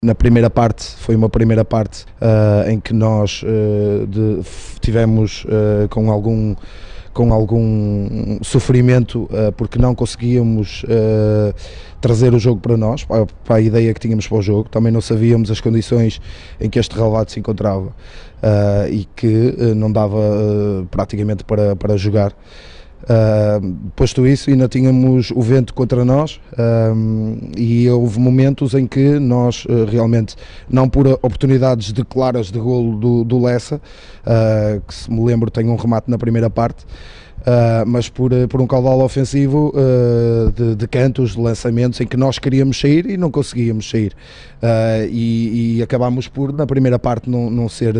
Na primeira parte, foi uma primeira parte em que nós tivemos com algum sofrimento porque não conseguíamos trazer o jogo para nós, para a ideia que tínhamos para o jogo. Também não sabíamos as condições em que este relevado se encontrava e que não dava praticamente para jogar. Posto isso, ainda tínhamos o vento contra nós e houve momentos em que nós realmente, não por oportunidades claras de golo do Lessa, que se me lembro tem um remate na primeira parte, mas por um caudal ofensivo de cantos, de lançamentos em que nós queríamos sair e não conseguíamos sair, e acabámos por na primeira parte não ser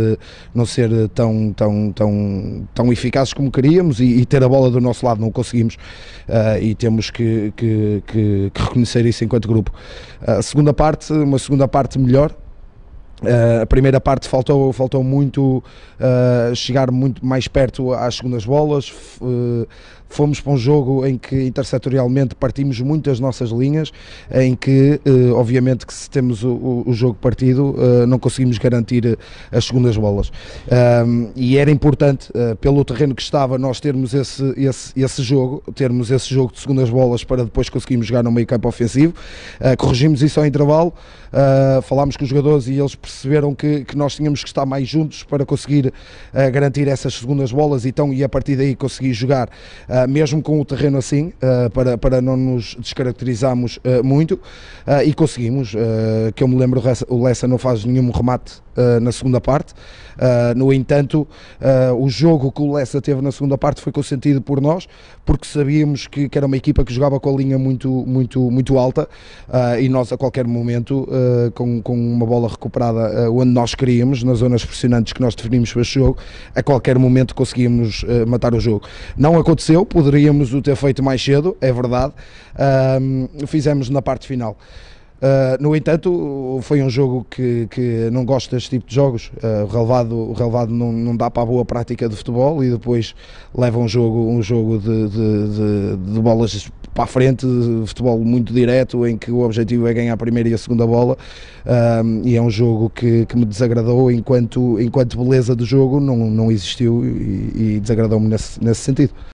tão eficazes como queríamos e ter a bola do nosso lado não conseguimos, e temos que reconhecer isso enquanto grupo. Uma segunda parte melhor. A primeira parte faltou muito chegar muito mais perto às segundas bolas. Fomos para um jogo em que intersetorialmente partimos muito as nossas linhas, em que obviamente que se temos o jogo partido não conseguimos garantir as segundas bolas, e era importante pelo terreno que estava nós termos esse jogo de segundas bolas para depois conseguirmos jogar no meio campo ofensivo. Corrigimos isso ao intervalo, falámos com os jogadores e eles perceberam que nós tínhamos que estar mais juntos para conseguir garantir essas segundas bolas e a partir daí conseguir jogar, mesmo com o terreno assim, para não nos descaracterizarmos muito, e conseguimos. Que eu me lembro, o Lessa não faz nenhum remate na segunda parte. No entanto, o jogo que o Lessa teve na segunda parte foi consentido por nós, porque sabíamos que era uma equipa que jogava com a linha muito alta, e nós a qualquer momento, com uma bola recuperada onde nós queríamos, nas zonas pressionantes que nós definimos para este jogo, a qualquer momento conseguíamos matar o jogo. Não aconteceu, poderíamos o ter feito mais cedo, é verdade, fizemos na parte final. No entanto, foi um jogo que não gosto deste tipo de jogos. O relevado não dá para a boa prática de futebol e depois leva um jogo de bolas para a frente, de futebol muito direto, em que o objetivo é ganhar a primeira e a segunda bola, e é um jogo que me desagradou enquanto beleza do jogo não existiu, e desagradou-me nesse sentido.